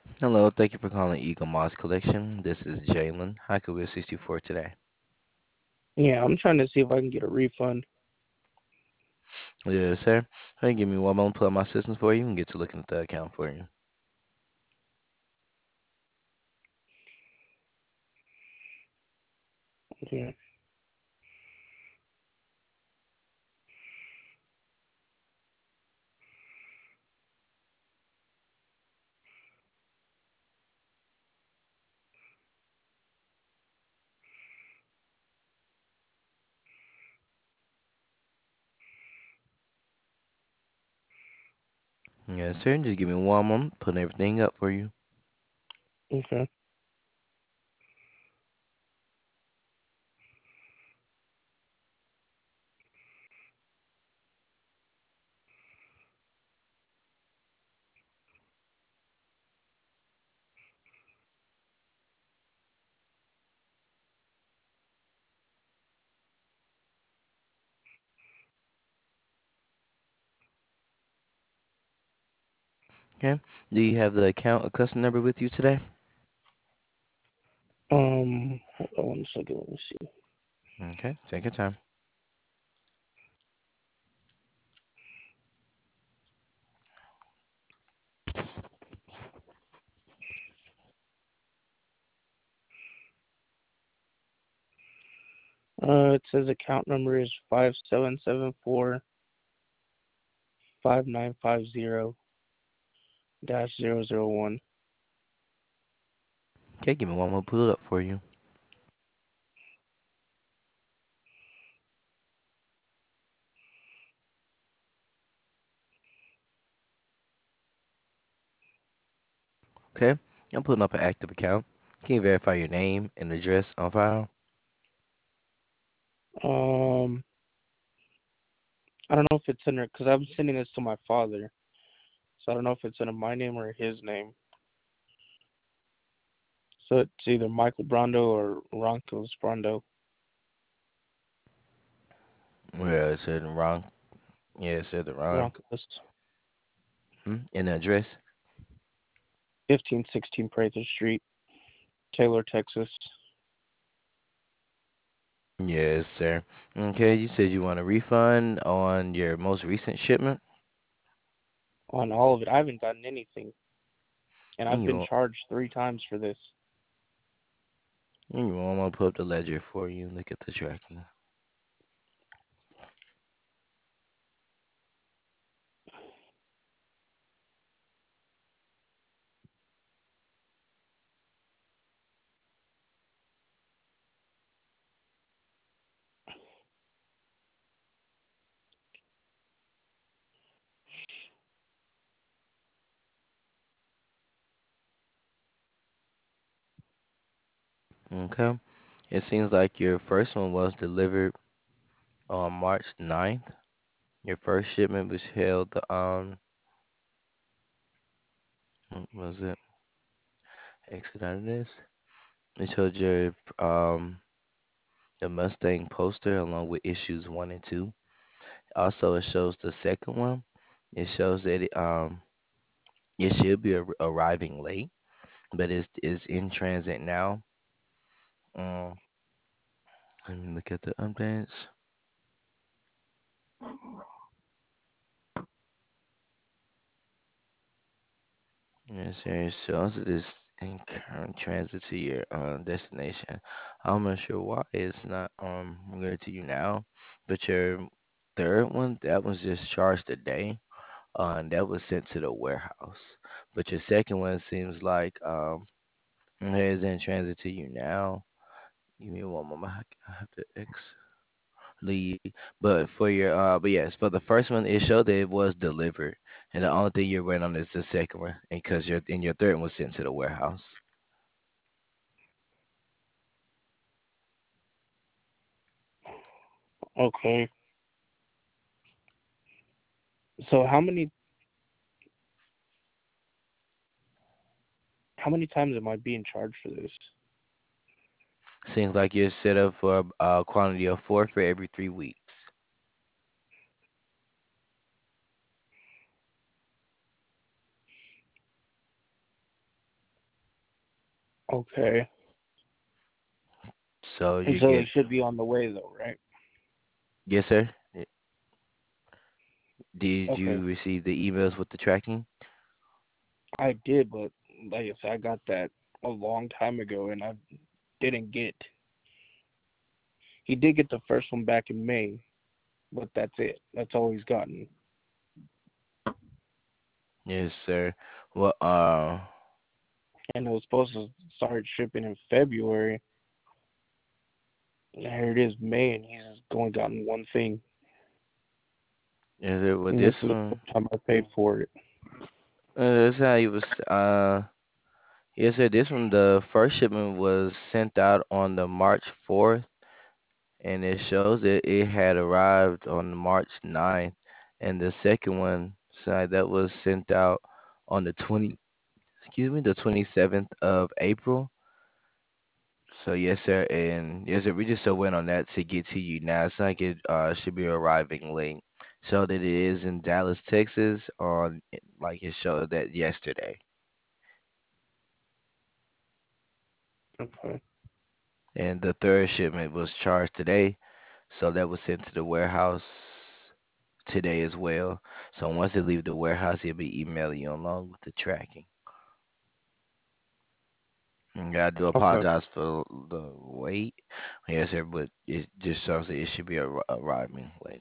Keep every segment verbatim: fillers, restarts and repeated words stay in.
Hello, thank you for calling Eagle Moss Collection. This is Jalen. How can we assist you for today? Yeah, I'm trying to see if I can get a refund. Yes, sir. Hey, give me one moment, pull up my systems for you and get to looking at the account for you. Okay. Yes, sir. Just give me one moment, putting everything up for you. Okay. Okay. Do you have the account or custom number with you today? Um, hold on one second. Let me see. Okay, take your time. Uh, it says account number is five seven seven four five nine five zero dash zero zero one. Okay, give me one moment, pull it up for you. Okay, I'm putting up an active account. Can you verify your name and address on file? Um, I don't know if it's under because I'm sending this to my father, so I don't know if it's under my name or his name. So it's either Michael Brando or Roncos Brando. Well, it said the wrong. Yeah, it said the wrong. Roncos. Hmm? And the address? fifteen sixteen Prather Street, Taylor, Texas. Yes, sir. Okay, you said you want a refund on your most recent shipment? On all of it, I haven't gotten anything, and And I've you been want, charged three times for this. and you want, I'm gonna pull up the ledger for you and look at the tracking. Okay. It seems like your first one was delivered on March ninth. Your first shipment was held, um, what was it? Exit out of this. It showed your, um, the Mustang poster along with issues one and two. Also, it shows the second one. It shows that it, um, it should be ar- arriving late, but it's, it's in transit now. Um, let me look at the updates. Yes, sir. It shows that it's in current transit to your uh, destination. I'm not sure why it's not um good to you now, but your third one, that was just charged today, uh, and that was sent to the warehouse. But your second one seems like um it is in transit to you now. Give me one moment. I I have to X leave. But for your uh, but yes, for the first one, it showed that it was delivered, and the only thing you're waiting on is the second one, and because your and your third one was sent to the warehouse. Okay. So how many how many times am I being charged for this? Seems like you're set up for a quantity of four for every three weeks. Okay. So And you so it get should be on the way though, right? yes, sir. Y- Did Okay. you receive the emails with the tracking? I did, but like I said, I got that a long time ago, and I didn't get. He did get the first one back in May, but that's it. That's all he's gotten. Yes, sir. Well, uh, And it was supposed to start shipping in February. And here it is, May, and he's only gotten one thing. is it with And this this is the one? first time I paid for it. Uh, that's how he was. Uh, yes, sir. This one, the first shipment was sent out on the March fourth, and it shows that it had arrived on March ninth, and the second one, so that was sent out on the twenty, excuse me, the twenty-seventh of April. So yes, sir, and yes, sir, we just so went on that to get to you now. It's like it uh should be arriving late. So that it is in Dallas, Texas, on like it showed that yesterday. Okay. And the third shipment was charged today, so that was sent to the warehouse today as well. So once they leave the warehouse, he'll be emailing you along with the tracking. And I do Okay. apologize for the wait. Yes, sir, but it just shows that it should be ar- arriving late.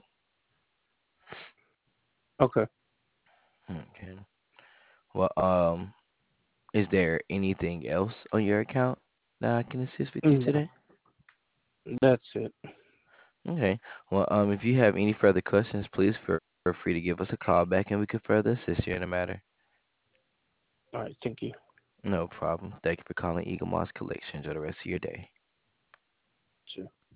Okay. Okay. Well, um, is there anything else on your account that I can assist with you No, today? that's it. Okay. Well, um, if you have any further questions, please feel free to give us a call back and we can further assist you in the matter. All right. Thank you. No problem. Thank you for calling Eagle Moss Collection. Enjoy the rest of your day. Sure.